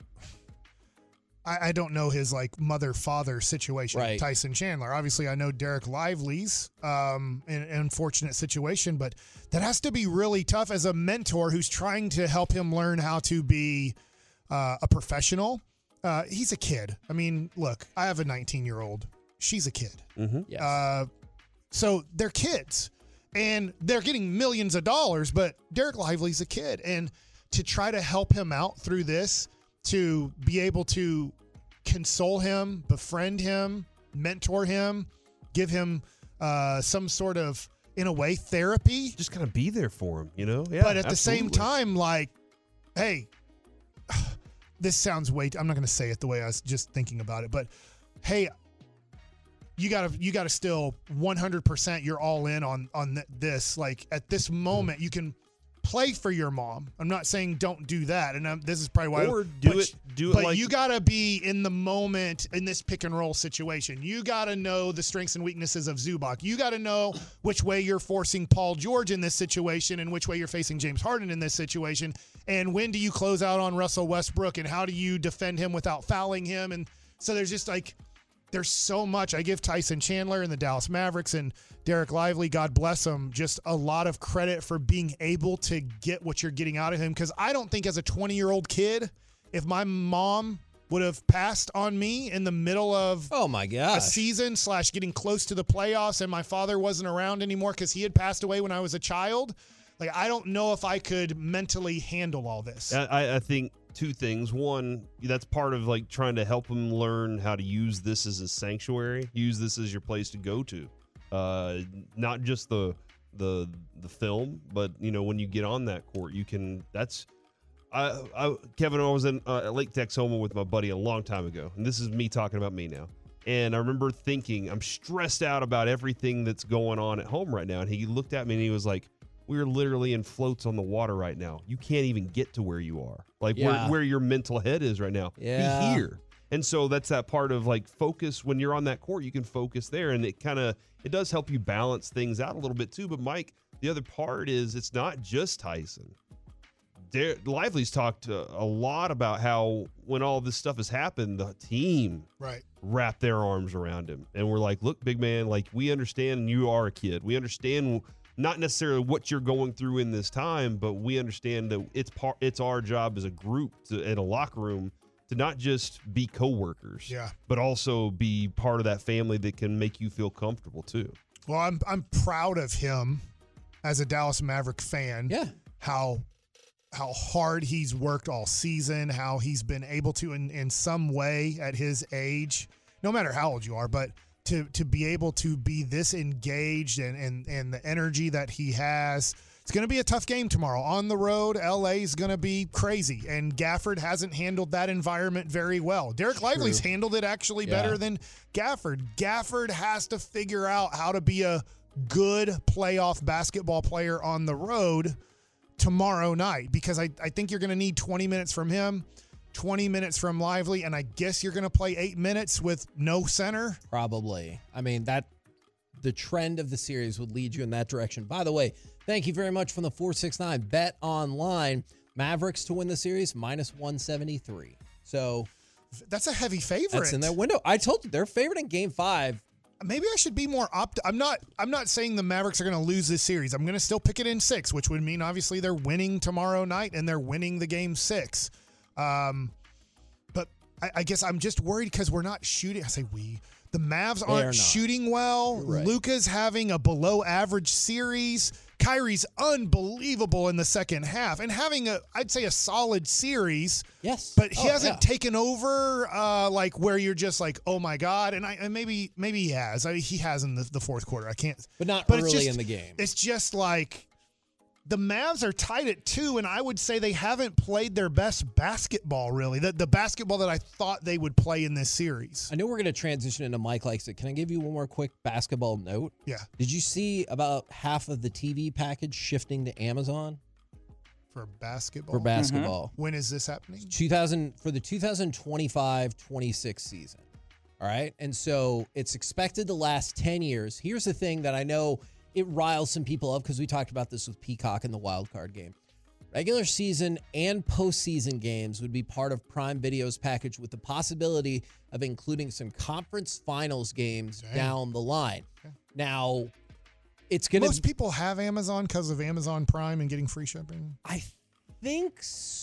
I, I don't know his, like, mother-father situation, right. Tyson Chandler. Obviously, I know Derek Lively's um, in an unfortunate situation, but that has to be really tough as a mentor who's trying to help him learn how to be uh, a professional. Uh, he's a kid. I mean, look, I have a nineteen-year-old. She's a kid. Mm-hmm. Yes. Uh, so they're kids, and they're getting millions of dollars, but Derek Lively's a kid. And to try to help him out through this, to be able to console him, befriend him, mentor him, give him uh, some sort of, in a way, therapy. Just kind of be there for him, you know? Yeah, but at absolutely. the same time, like, hey, this sounds way, I'm not going to say it the way I was just thinking about it, but hey, you got to, you got to still one hundred percent you're all in on, on th- this. Like at this moment, you can play for your mom. I'm not saying don't do that, and um, this is probably why. Or do but, it. Do it but like you got to be in the moment in this pick and roll situation. You got to know the strengths and weaknesses of Zubac. You got to know which way you're forcing Paul George in this situation, and which way you're facing James Harden in this situation. And when do you close out on Russell Westbrook, and how do you defend him without fouling him? And so there's just like. There's so much. I give Tyson Chandler and the Dallas Mavericks and Derek Lively, God bless them, just a lot of credit for being able to get what you're getting out of him. Because I don't think as a twenty-year-old kid, if my mom would have passed on me in the middle of oh my gosh. a season slash getting close to the playoffs and my father wasn't around anymore because he had passed away when I was a child, like I don't know if I could mentally handle all this. I, I think two things. One, that's part of like trying to help them learn how to use this as a sanctuary, use this as your place to go to. Uh, not just the the the film, but you know when you get on that court, you can. That's I, I Kevin. I was in uh, at Lake Texoma with my buddy a long time ago, and this is me talking about me now. And I remember thinking, I'm stressed out about everything that's going on at home right now. And he looked at me and he was like, we're literally in floats on the water right now. You can't even get to where you are, like Yeah. where, where your mental head is right now. Yeah. Be here. And so that's that part of like focus. When you're on that court, you can focus there, and it kind of it does help you balance things out a little bit too. But Mike, the other part is it's not just Tyson. Dar- Lively's talked uh, a lot about how when all this stuff has happened, the team Right. wrap their arms around him, and we're like, look, big man, like we understand you are a kid. We understand. Not necessarily what you're going through in this time, but we understand that it's part. It's our job as a group to, in a locker room to not just be coworkers, Yeah. but also be part of that family that can make you feel comfortable too. Well, I'm I'm proud of him as a Dallas Maverick fan. Yeah. How how hard he's worked all season, how he's been able to in, in some way at his age, no matter how old you are, but to to be able to be this engaged and and, and the energy that he has. It's going to be a tough game tomorrow. On the road, L A is going to be crazy, and Gafford hasn't handled that environment very well. Derek Lively's handled it actually Yeah. better than Gafford. Gafford has to figure out how to be a good playoff basketball player on the road tomorrow night, because I, I think you're going to need twenty minutes from him, twenty minutes from Lively, and I guess you're going to play eight minutes with no center. Probably. I mean, that the trend of the series would lead you in that direction. By the way, thank you very much from the four six nine Bet Online. Mavericks to win the series, minus one seventy-three. So That's a heavy favorite. that's in their window. I told you, they're favored in game five. Maybe I should be more opt. I'm not. I'm not saying the Mavericks are going to lose this series. I'm going to still pick it in six, which would mean obviously they're winning tomorrow night and they're winning the game six. Um, but I, I guess I'm just worried because we're not shooting. I say we. The Mavs They are aren't not. shooting well. You're right. Luka's having a below average series. Kyrie's unbelievable in the second half and having a, I'd say, a solid series. Yes. But he Oh, hasn't yeah. taken over uh, like where you're just like, oh my God. And I and maybe maybe he has. I mean, he has in the, the fourth quarter. I can't. But not But it's early just- in the game. It's just like the Mavs are tied at two, and I would say they haven't played their best basketball, really. The, the basketball that I thought they would play in this series. I know we're going to transition into Mike Likes It. Can I give you one more quick basketball note? Yeah. Did you see about half of the T V package shifting to Amazon For basketball. for basketball? When is this happening? two thousand for the twenty twenty-five twenty-six season. All right. And so it's expected to last ten years. Here's the thing that I know it riles some people up because we talked about this with Peacock in the wild card game. Regular season and postseason games would be part of Prime Video's package with the possibility of including some conference finals games Dang. down the line. Now, it's going Most to people have Amazon because of Amazon Prime and getting free shipping. I think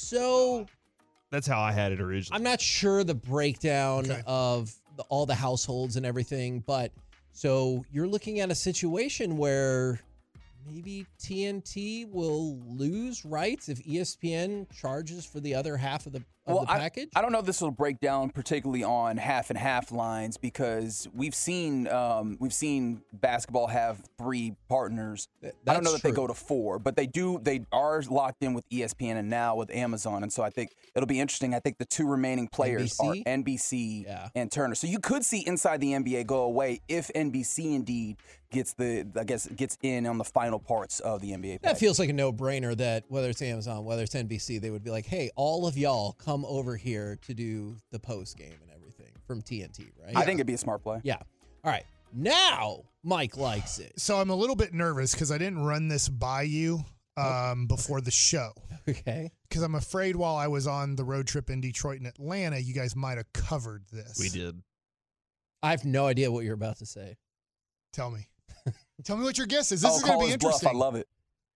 so. That's how I had it originally. I'm not sure the breakdown Okay. of the, all the households and everything, but so you're looking at a situation where maybe T N T will lose rights if E S P N charges for the other half of the of well, the I, package? I don't know if this will break down particularly on half and half lines because we've seen um, we've seen basketball have three partners. Th- I don't know that's that they true. go to four, but they do. They are locked in with E S P N and now with Amazon, and so I think it'll be interesting. I think the two remaining players N B C? are N B C Yeah. and Turner. So you could see Inside the N B A go away if N B C indeed gets the I guess gets in on the final parts of the N B A. That package. feels like a no-brainer that whether it's Amazon, whether it's N B C, they would be like, hey, all of y'all come over here to do the post game and everything from T N T, right? I think it'd be a smart play. Yeah. All right. Now Mike likes it. So I'm a little bit nervous because I didn't run this by you um, before the show. Okay. Because I'm afraid while I was on the road trip in Detroit and Atlanta, you guys might have covered this. We did. I have no idea what you're about to say. Tell me. Tell me what your guess is. This oh, is going to call be his bluff. interesting. I love it.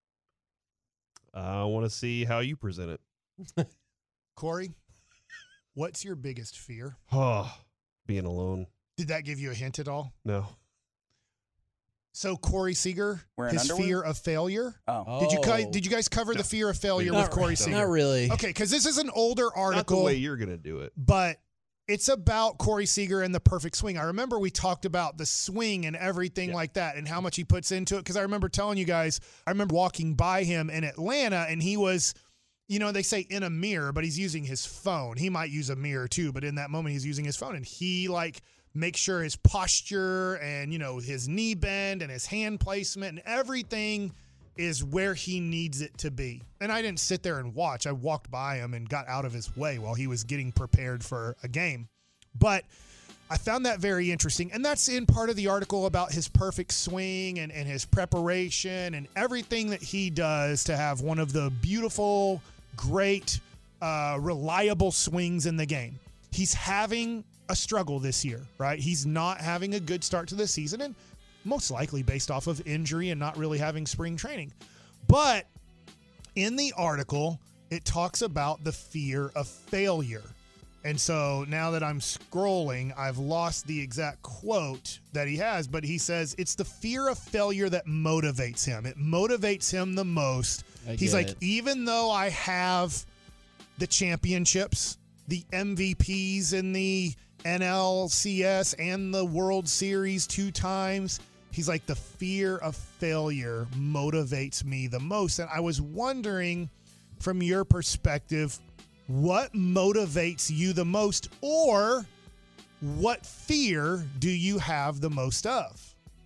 I want to see how you present it. Corey, what's your biggest fear? Oh, being alone. Did that give you a hint at all? No. So Corey Seager, Wearing his underwear? fear of failure. Oh. Did you Oh. guys, did you guys cover the fear of failure Not, with Corey re- Seager? not really. Okay, because this is an older Not the article, way you're going to do it. but it's about Corey Seager and the perfect swing. I remember we talked about the swing and everything Yeah. like that and how much he puts into it. Because I remember telling you guys, I remember walking by him in Atlanta and he was, you know, they say in a mirror, but he's using his phone. He might use a mirror too, but in that moment he's using his phone and he like makes sure his posture and, you know, his knee bend and his hand placement and everything is where he needs it to be. And I didn't sit there and watch. I walked by him and got out of his way while he was getting prepared for a game. But I found that very interesting. And that's in part of the article about his perfect swing and, and his preparation and everything that he does to have one of the beautiful, great, uh, reliable swings in the game. He's having a struggle this year, right? He's not having a good start to the season, and most likely based off of injury and not really having spring training. But in the article, it talks about the fear of failure. And so now that I'm scrolling, I've lost the exact quote that he has, but he says it's the fear of failure that motivates him. It motivates him the most. I He's get like, it. even though I have the championships, the M V Ps in the N L C S and the World Series two times, he's like, the fear of failure motivates me the most. And I was wondering, from your perspective, what motivates you the most, or what fear do you have the most of?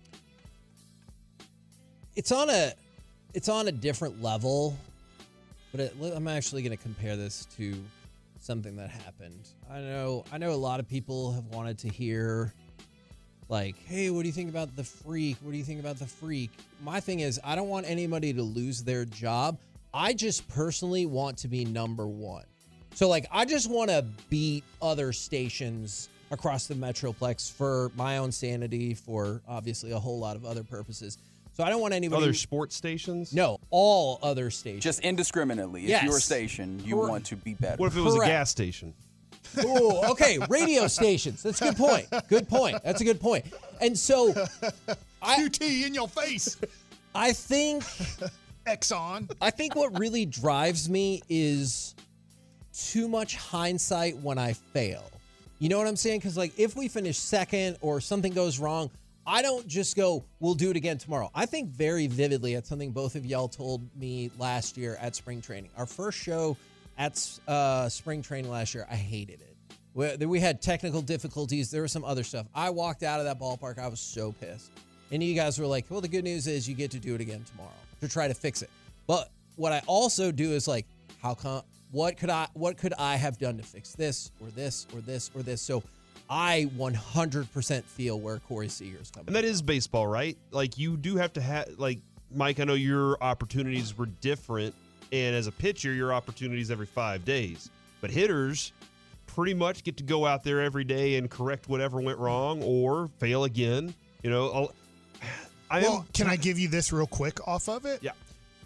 It's on a it's on a different level, but it, I'm actually going to compare this to something that happened. I know I know a lot of people have wanted to hear like, hey, what do you think about the freak? What do you think about the freak? My thing is, I don't want anybody to lose their job. I just personally want to be number one. So, like, I just want to beat other stations across the Metroplex for my own sanity, for obviously a whole lot of other purposes. So I don't want anybody... Other sports stations? No, all other stations. Just indiscriminately. Yes. It's your station. You Correct. want to be better. What if it was Correct. a gas station? Oh, okay. Radio stations. That's a good point. Good point. That's a good point. And so I, Q T in your face. I think Exxon. I think what really drives me is too much hindsight when I fail. You know what I'm saying? Because, like, if we finish second or something goes wrong, I don't just go, we'll do it again tomorrow. I think very vividly at something both of y'all told me last year at spring training. Our first show at uh, spring training last year, I hated it. We, we had technical difficulties. There was some other stuff. I walked out of that ballpark. I was so pissed. And you guys were like, well, the good news is you get to do it again tomorrow to try to fix it. But what I also do is like, how come, what could I, what could I have done to fix this or this or this or this? So I one hundred percent feel where Corey Seager's coming And that from. is baseball, right? Like, you do have to have, like, Mike, I know your opportunities were different. And as a pitcher, your opportunities every five days. But hitters pretty much get to go out there every day and correct whatever went wrong or fail again. You know, I'll, I Well, am, can I give you this real quick off of it? Yeah.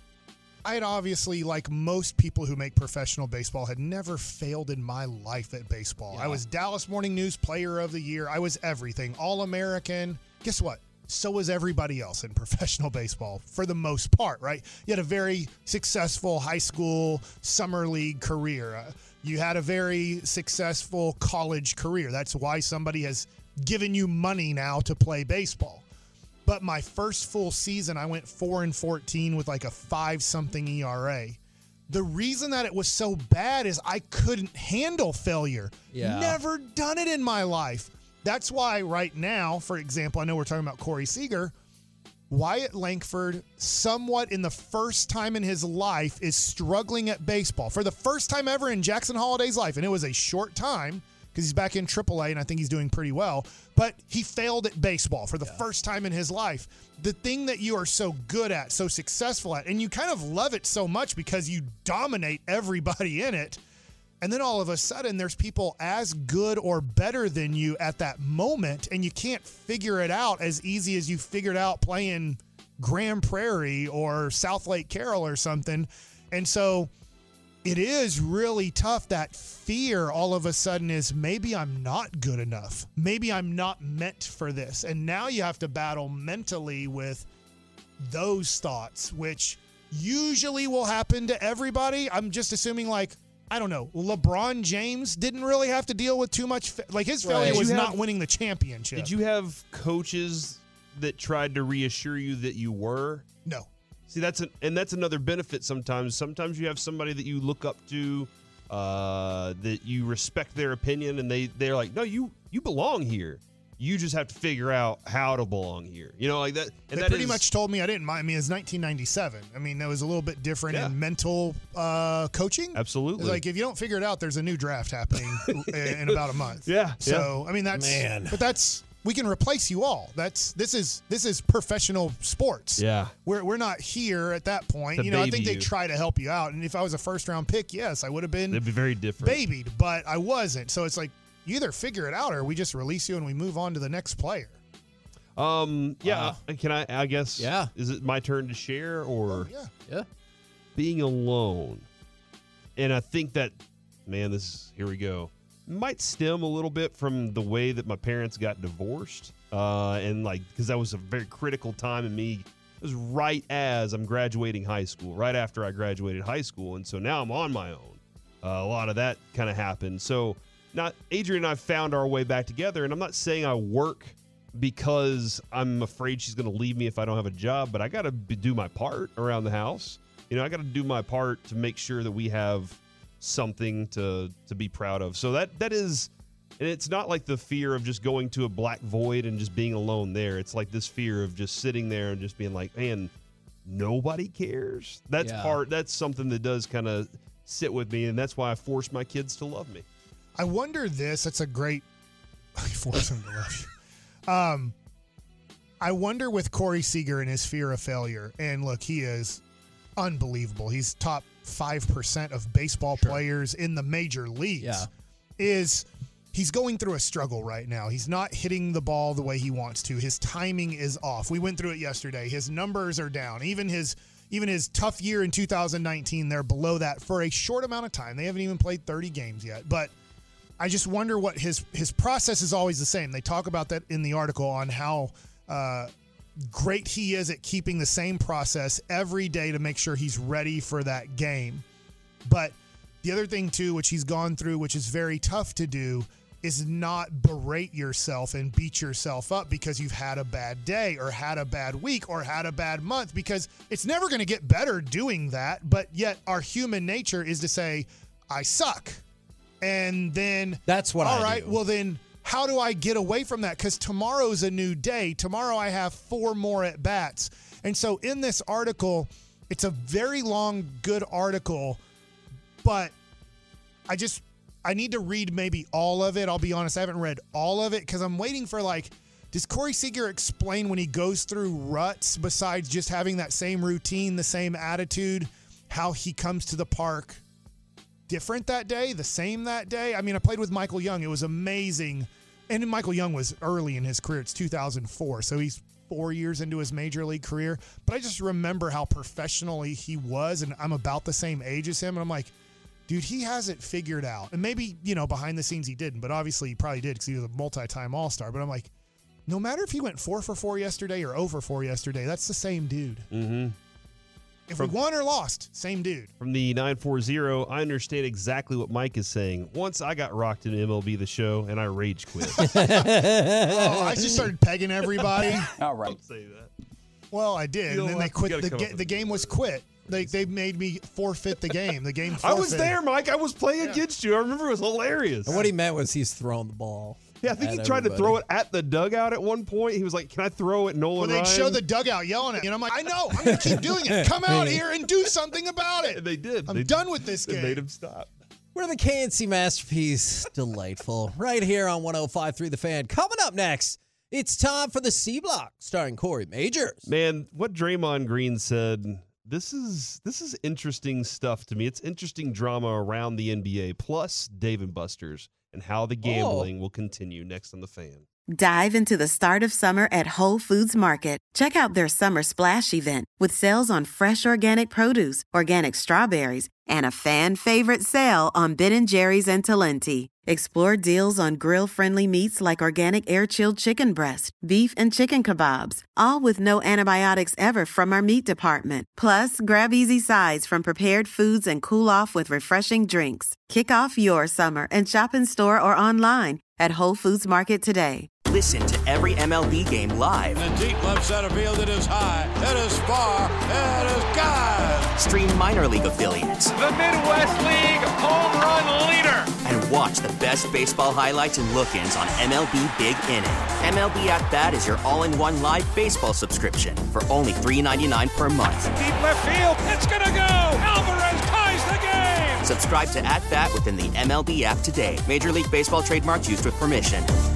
I had obviously, like most people who make professional baseball, had never failed in my life at baseball. Yeah. I was Dallas Morning News Player of the Year. I was everything. All-American. Guess what? So was everybody else in professional baseball for the most part, right? You had a very successful high school summer league career. Uh, You had a very successful college career. That's why somebody has given you money now to play baseball. But my first full season, I went four and fourteen with like a five something E R A. The reason that it was so bad is I couldn't handle failure. Yeah. Never done it in my life. That's why right now, for example, I know we're talking about Corey Seager. Wyatt Langford, somewhat in the first time in his life, is struggling at baseball. For the first time ever in Jackson Holliday's life, and it was a short time because he's back in triple A, and I think he's doing pretty well, but he failed at baseball for the yeah. first time in his life. The thing that you are so good at, so successful at, and you kind of love it so much because you dominate everybody in it, and then all of a sudden there's people as good or better than you at that moment, and you can't figure it out as easy as you figured out playing Grand Prairie or South Lake Carroll or something. And so it is really tough. That fear all of a sudden is maybe I'm not good enough. Maybe I'm not meant for this. And now you have to battle mentally with those thoughts, which usually will happen to everybody. I'm just assuming, like, I don't know, LeBron James didn't really have to deal with too much. Fa- like his failure right. was have, not winning the championship. Did you have coaches that tried to reassure you that you were? No. See, that's an, and that's another benefit sometimes. Sometimes you have somebody that you look up to, uh, that you respect their opinion, and they, they're like, no, you you belong here. You just have to figure out how to belong here. You know, like that. And they that pretty is, much told me I didn't mind. I mean, it's nineteen ninety-seven. I mean, that was a little bit different Yeah. in mental uh, coaching. Absolutely. It's like, if you don't figure it out, there's a new draft happening in, in about a month. Yeah. So, yeah. I mean, that's, Man. but that's, we can replace you all. That's, this is, this is professional sports. Yeah. We're, we're not here at that point. To you know, I baby think they you. try to help you out. And if I was a first round pick, yes, I would have been It'd be very different. babied, but I wasn't. So it's like, you either figure it out or we just release you and we move on to the next player. Um. Yeah. Uh, can I? I guess. Yeah. Is it my turn to share or Oh, yeah. Yeah. being alone? And I think that, man, this is, here we go. Might stem a little bit from the way that my parents got divorced, uh, and like because that was a very critical time in me. It was right as I'm graduating high school, right after I graduated high school, and so now I'm on my own. Uh, a lot of that kind of happened. So, not Adrian and I found our way back together, and I'm not saying I work because I'm afraid she's going to leave me if I don't have a job, but I got to do my part around the house. You know, I got to do my part to make sure that we have something to to be proud of. So that that is, and it's not like the fear of just going to a black void and just being alone there. It's like this fear of just sitting there and just being like, man, nobody cares. That's Yeah. part, that's something that does kind of sit with me, and that's why I force my kids to love me. I wonder this. That's a great. I force him to love you. Um, I wonder with Corey Seager and his fear of failure, and look, he is unbelievable. He's top five percent of baseball Sure. players in the major leagues. Yeah. Is he's going through a struggle right now. He's not hitting the ball the way he wants to. His timing is off. We went through it yesterday. His numbers are down. Even his even his tough year in two thousand nineteen, they're below that for a short amount of time. They haven't even played thirty games yet, but I just wonder what his his process is always the same. They talk about that in the article on how uh, great he is at keeping the same process every day to make sure he's ready for that game. But the other thing, too, which he's gone through, which is very tough to do, is not berate yourself and beat yourself up because you've had a bad day or had a bad week or had a bad month, because it's never going to get better doing that. But yet our human nature is to say, I suck. And then That's what all I right, do. well then how do I get away from that? Because tomorrow's a new day. Tomorrow I have four more at bats. And so in this article, it's a very long, good article, but I just I need to read maybe all of it. I'll be honest, I haven't read all of it because I'm waiting for, like, does Corey Seager explain when he goes through ruts, besides just having that same routine, the same attitude, how he comes to the park different that day, the same that day? I mean, I played with Michael Young. It was amazing. And Michael Young was early in his career. It's two thousand four, so he's four years into his major league career. But I just remember how professionally he was, and I'm about the same age as him, and I'm like, dude, he has it figured out. And maybe, you know, behind the scenes he didn't, but obviously he probably did because he was a multi-time All-Star. But I'm like, no matter if he went four for four yesterday or over four yesterday, that's the same dude. Mm-hmm. If From- we won or lost, same dude. From the nine four zero, I understand exactly what Mike is saying. Once I got rocked in M L B The Show, and I rage quit. Oh, I just started pegging everybody. All right. Don't say that. Well, I did, You and then know they what? quit. You gotta The, come ga- up with the a game new was word. quit. They they made me forfeit the game. The game. I was forfeited. there, Mike. I was playing against you. I remember it was hilarious. And what he meant was he's throwing the ball. Yeah, I think he at tried to throw everybody. it at the dugout at one point. He was like, "Can I throw it, Nolan Well, they'd Ryan?" show the dugout yelling at me, and I'm like, I know. I'm going to keep doing it. Come out here and do something about it. And they did. I'm They- done with this They game. made him stop. We're the K N C Masterpiece. Delightful. Right here on one oh five point three The Fan. Coming up next, it's time for the C Block, starring Corey Majors. Man, what Draymond Green said, this is this is interesting stuff to me. It's interesting drama around the N B A, plus Dave and Buster's, and how the gambling will continue next on The Fan. Dive into the start of summer at Whole Foods Market. Check out their Summer Splash event with sales on fresh organic produce, organic strawberries, and a fan favorite sale on Ben and Jerry's and Talenti. Explore deals on grill-friendly meats like organic air-chilled chicken breast, beef and chicken kebabs, all with no antibiotics ever from our meat department. Plus, grab easy sides from prepared foods and cool off with refreshing drinks. Kick off your summer and shop in store or online at Whole Foods Market today. Listen to every M L B game live. In the deep left center field, it is high, it is far, it is gone. Stream minor league affiliates. The Midwest League home run leader. And watch the best baseball highlights and look-ins on M L B Big Inning. M L B At Bat is your all-in-one live baseball subscription for only three dollars and ninety-nine cents per month. Deep left field, it's gonna go. Alvarez ties the game. Subscribe to At Bat within the M L B app today. Major League Baseball trademarks used with permission.